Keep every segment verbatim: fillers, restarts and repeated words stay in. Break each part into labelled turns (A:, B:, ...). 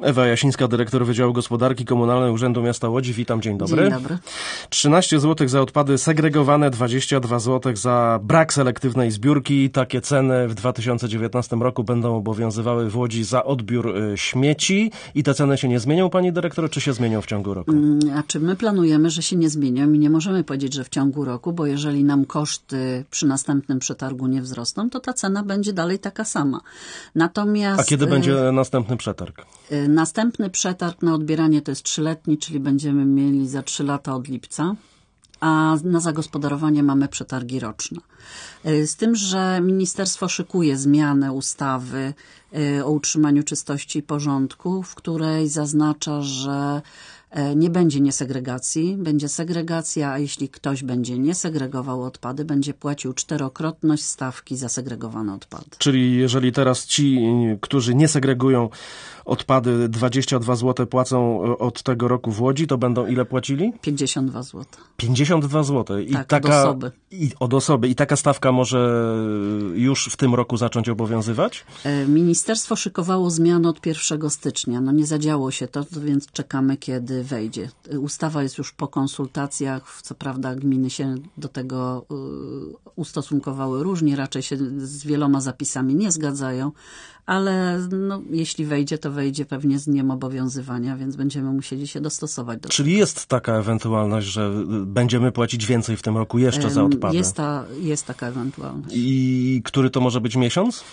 A: Ewa Jasińska, dyrektor Wydziału Gospodarki Komunalnej Urzędu Miasta Łodzi. Witam, dzień dobry.
B: Dzień dobry.
A: trzynaście złotych za odpady segregowane, dwadzieścia dwa złote za brak selektywnej zbiórki. Takie ceny w dwa tysiące dziewiętnastym roku będą obowiązywały w Łodzi za odbiór śmieci. I te ceny się nie zmienią, pani dyrektor, czy się zmienią w ciągu roku?
B: A czy my planujemy, że się nie zmienią i nie możemy powiedzieć, że w ciągu roku, bo jeżeli nam koszty przy następnym przetargu nie wzrosną, to ta cena będzie dalej taka sama. Natomiast...
A: A kiedy będzie następny przetarg?
B: Następny przetarg na odbieranie to jest trzyletni, czyli będziemy mieli za trzy lata od lipca, a na zagospodarowanie mamy przetargi roczne. Z tym, że ministerstwo szykuje zmianę ustawy o utrzymaniu czystości i porządku, w której zaznacza, że nie będzie niesegregacji, będzie segregacja, a jeśli ktoś będzie nie segregował odpady, będzie płacił czterokrotność stawki za segregowane odpady.
A: Czyli jeżeli teraz ci, którzy nie segregują odpady, dwadzieścia dwa złote płacą od tego roku w Łodzi, to będą ile płacili?
B: pięćdziesiąt dwa złote.
A: pięćdziesiąt dwa złote. I
B: tak,
A: taka,
B: od osoby.
A: I, od osoby. I taka stawka może już w tym roku zacząć obowiązywać?
B: Ministerstwo szykowało zmiany od pierwszego stycznia. No nie zadziało się to, więc czekamy, kiedy wejdzie. Ustawa jest już po konsultacjach. Co prawda gminy się do tego ustosunkowały różnie. Raczej się z wieloma zapisami nie zgadzają. Ale no, jeśli wejdzie, to wejdzie pewnie z dniem obowiązywania, więc będziemy musieli się dostosować do
A: Czyli
B: tego.
A: jest taka ewentualność, że będziemy płacić więcej w tym roku jeszcze za odpady?
B: Jest, ta, jest taka ewentualność.
A: I który to może być miesiąc?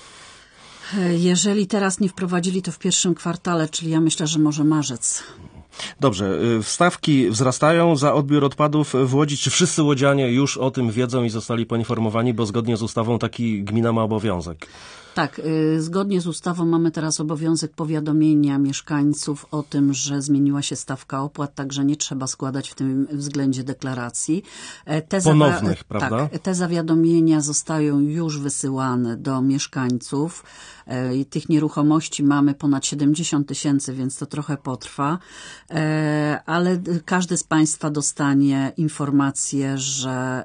B: Jeżeli teraz nie wprowadzili, to w pierwszym kwartale, czyli ja myślę, że może marzec.
A: Dobrze, stawki wzrastają za odbiór odpadów w Łodzi. Czy wszyscy łodzianie już o tym wiedzą i zostali poinformowani, bo zgodnie z ustawą taki gmina ma obowiązek?
B: Tak, zgodnie z ustawą mamy teraz obowiązek powiadomienia mieszkańców o tym, że zmieniła się stawka opłat, także nie trzeba składać w tym względzie deklaracji. Te
A: Ponownych, prawda?
B: Tak, te zawiadomienia zostają już wysyłane do mieszkańców. Tych nieruchomości mamy ponad siedemdziesiąt tysięcy, więc to trochę potrwa, ale każdy z Państwa dostanie informację, że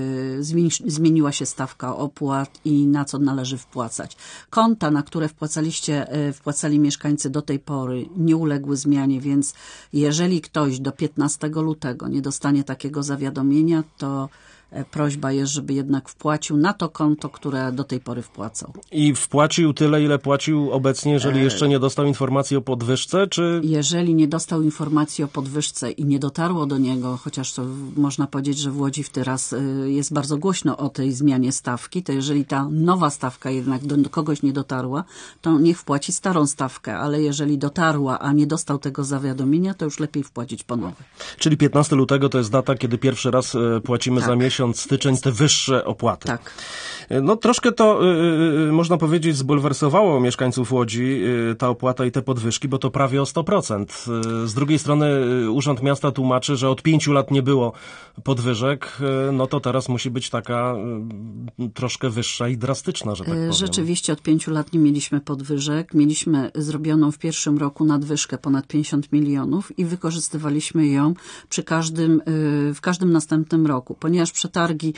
B: zmieniła się stawka opłat i na co należy wpłacać. Konta, na które wpłacaliście, wpłacali mieszkańcy do tej pory, nie uległy zmianie, więc jeżeli ktoś do piętnastego lutego nie dostanie takiego zawiadomienia, to prośba jest, żeby jednak wpłacił na to konto, które do tej pory wpłacał.
A: I wpłacił tyle, ile płacił obecnie, jeżeli jeszcze nie dostał informacji o podwyżce, czy...
B: Jeżeli nie dostał informacji o podwyżce i nie dotarło do niego, chociaż to można powiedzieć, że w Łodzi teraz jest bardzo głośno o tej zmianie stawki, to jeżeli ta nowa stawka jednak do kogoś nie dotarła, to niech wpłaci starą stawkę, ale jeżeli dotarła, a nie dostał tego zawiadomienia, to już lepiej wpłacić ponownie.
A: Czyli piętnastego lutego to jest data, kiedy pierwszy raz płacimy tak. za miesiąc styczeń te wyższe opłaty.
B: Tak.
A: No troszkę to, yy, można powiedzieć, zbulwersowało mieszkańców Łodzi yy, ta opłata i te podwyżki, bo to prawie o sto procent. Yy, z drugiej strony yy, Urząd Miasta tłumaczy, że od pięciu lat nie było podwyżek, yy, no to teraz musi być taka yy, troszkę wyższa i drastyczna, że tak powiem.
B: Rzeczywiście od pięciu lat nie mieliśmy podwyżek. Mieliśmy zrobioną w pierwszym roku nadwyżkę ponad pięćdziesiąt milionów i wykorzystywaliśmy ją przy każdym, yy, w każdym następnym roku, ponieważ przetargi,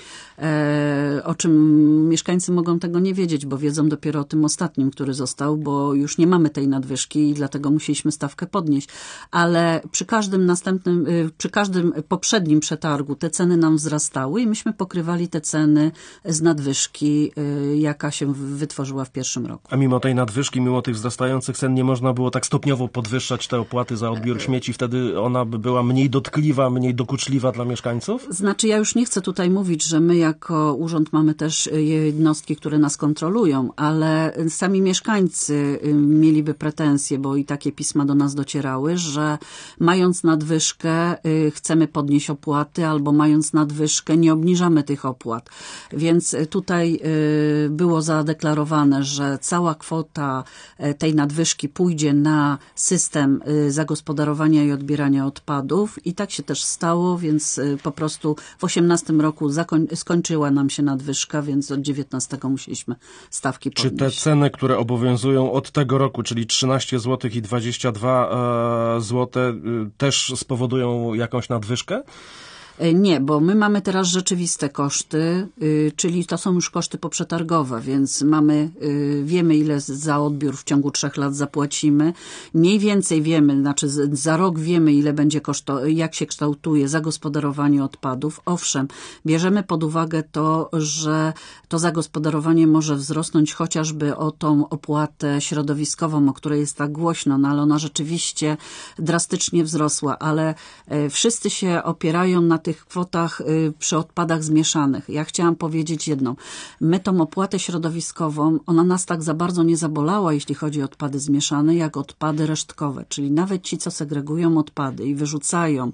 B: yy, o czym mieszkańcy mogą tego nie wiedzieć, bo wiedzą dopiero o tym ostatnim, który został, bo już nie mamy tej nadwyżki i dlatego musieliśmy stawkę podnieść. Ale przy każdym następnym, przy każdym poprzednim przetargu te ceny nam wzrastały i myśmy pokrywali te ceny z nadwyżki, jaka się wytworzyła w pierwszym roku.
A: A mimo tej nadwyżki, mimo tych wzrastających cen nie można było tak stopniowo podwyższać te opłaty za odbiór śmieci, wtedy ona by była mniej dotkliwa, mniej dokuczliwa dla mieszkańców?
B: Znaczy ja już nie chcę tutaj mówić, że my jako urząd mamy też jednostki, które nas kontrolują, ale sami mieszkańcy mieliby pretensje, bo i takie pisma do nas docierały, że mając nadwyżkę chcemy podnieść opłaty, albo mając nadwyżkę nie obniżamy tych opłat. Więc tutaj było zadeklarowane, że cała kwota tej nadwyżki pójdzie na system zagospodarowania i odbierania odpadów i tak się też stało, więc po prostu w osiemnastym roku zakoń- skończyła nam się nadwyżka, więc od dziewiętnastego musieliśmy stawki podnieść.
A: Czy te ceny, które obowiązują od tego roku, czyli trzynaście złotych i dwadzieścia dwa złote, też spowodują jakąś nadwyżkę?
B: Nie, bo my mamy teraz rzeczywiste koszty, czyli to są już koszty poprzetargowe, więc mamy, wiemy ile za odbiór w ciągu trzech lat zapłacimy. Mniej więcej wiemy, znaczy za rok wiemy ile będzie koszto, jak się kształtuje zagospodarowanie odpadów. Owszem, bierzemy pod uwagę to, że to zagospodarowanie może wzrosnąć chociażby o tą opłatę środowiskową, o której jest tak głośno, no ale ona rzeczywiście drastycznie wzrosła, ale wszyscy się opierają na tych kwotach przy odpadach zmieszanych. Ja chciałam powiedzieć jedną. My tą opłatę środowiskową, ona nas tak za bardzo nie zabolała, jeśli chodzi o odpady zmieszane, jak odpady resztkowe. Czyli nawet ci, co segregują odpady i wyrzucają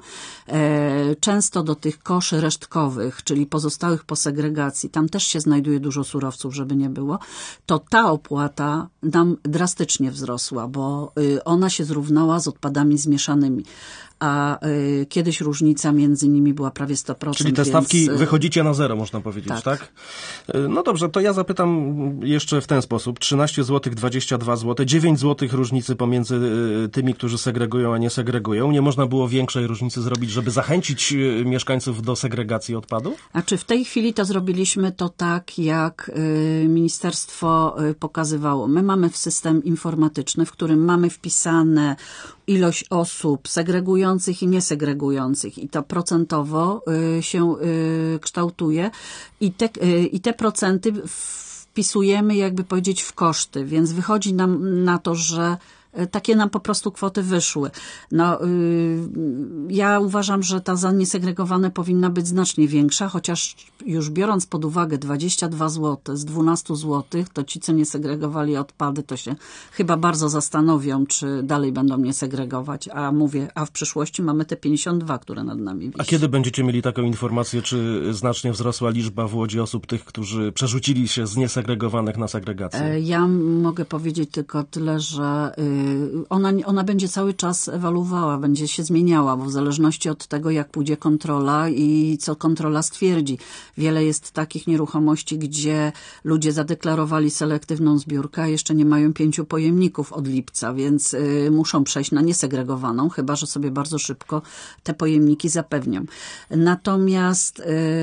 B: e, często do tych koszy resztkowych, czyli pozostałych po segregacji, tam też się znajduje dużo surowców, żeby nie było, to ta opłata nam drastycznie wzrosła, bo y, ona się zrównała z odpadami zmieszanymi. A y, kiedyś różnica między nimi była prawie sto procent.
A: Czyli te
B: więc...
A: stawki wychodzicie na zero, można powiedzieć, tak.
B: tak?
A: No dobrze, to ja zapytam jeszcze w ten sposób. trzynaście złotych, dwadzieścia dwa złote, dziewięć złotych różnicy pomiędzy tymi, którzy segregują, a nie segregują. Nie można było większej różnicy zrobić, żeby zachęcić mieszkańców do segregacji odpadów?
B: A czy w tej chwili to zrobiliśmy to tak, jak y, ministerstwo y, pokazywało. My mamy system informatyczny, w którym mamy wpisane ilość osób segregujących i niesegregujących i to procentowo y, się y, kształtuje i te, y, i te procenty wpisujemy, jakby powiedzieć, w koszty, więc wychodzi nam na to, że takie nam po prostu kwoty wyszły. No, yy, ja uważam, że ta za niesegregowane powinna być znacznie większa, chociaż już biorąc pod uwagę dwadzieścia dwa złote z dwunastu złotych, to ci, co nie segregowali odpady, to się chyba bardzo zastanowią, czy dalej będą nie segregować. A mówię, a w przyszłości mamy te pięćdziesiąt dwa, które nad nami wisi.
A: A kiedy będziecie mieli taką informację, czy znacznie wzrosła liczba w Łodzi osób tych, którzy przerzucili się z niesegregowanych na segregację?
B: Ja mogę powiedzieć tylko tyle, że yy, Ona, ona będzie cały czas ewoluowała, będzie się zmieniała, bo w zależności od tego, jak pójdzie kontrola i co kontrola stwierdzi. Wiele jest takich nieruchomości, gdzie ludzie zadeklarowali selektywną zbiórkę, a jeszcze nie mają pięciu pojemników od lipca, więc y, muszą przejść na niesegregowaną, chyba że sobie bardzo szybko te pojemniki zapewnią. Natomiast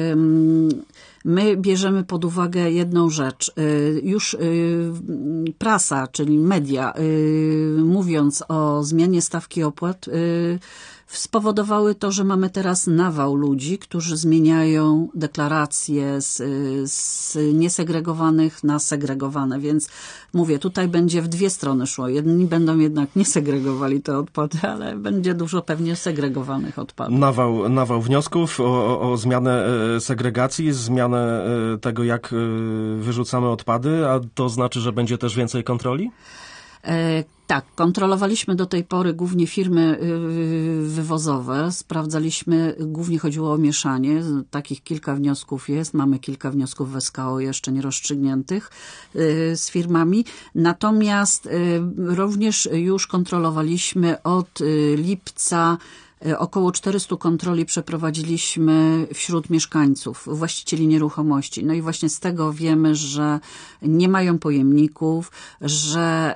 B: y, my bierzemy pod uwagę jedną rzecz. Już prasa, czyli media, mówiąc o zmianie stawki opłat, spowodowały to, że mamy teraz nawał ludzi, którzy zmieniają deklaracje z, z niesegregowanych na segregowane, więc mówię, tutaj będzie w dwie strony szło. Jedni będą jednak nie segregowali te odpady, ale będzie dużo pewnie segregowanych odpadów.
A: Nawał, nawał wniosków o, o, o zmianę segregacji, zmianę tego, jak wyrzucamy odpady, a to znaczy, że będzie też więcej kontroli?
B: E, tak, kontrolowaliśmy do tej pory głównie firmy y, wywozowe, sprawdzaliśmy, głównie chodziło o mieszanie, takich kilka wniosków jest, mamy kilka wniosków w S K O jeszcze nie rozstrzygniętych y, z firmami, natomiast y, również już kontrolowaliśmy od y, lipca około czterystu kontroli przeprowadziliśmy wśród mieszkańców, właścicieli nieruchomości. No i właśnie z tego wiemy, że nie mają pojemników, że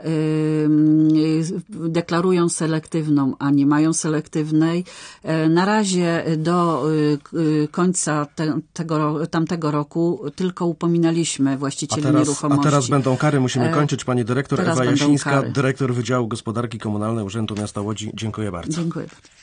B: y, deklarują selektywną, a nie mają selektywnej. Na razie do y, końca te, tego, tamtego roku tylko upominaliśmy właścicieli
A: a teraz,
B: nieruchomości.
A: A teraz będą kary, musimy kończyć. Pani dyrektor
B: teraz
A: Ewa Jasińska,
B: kary.
A: dyrektor Wydziału Gospodarki Komunalnej Urzędu Miasta Łodzi. Dziękuję bardzo.
B: Dziękuję.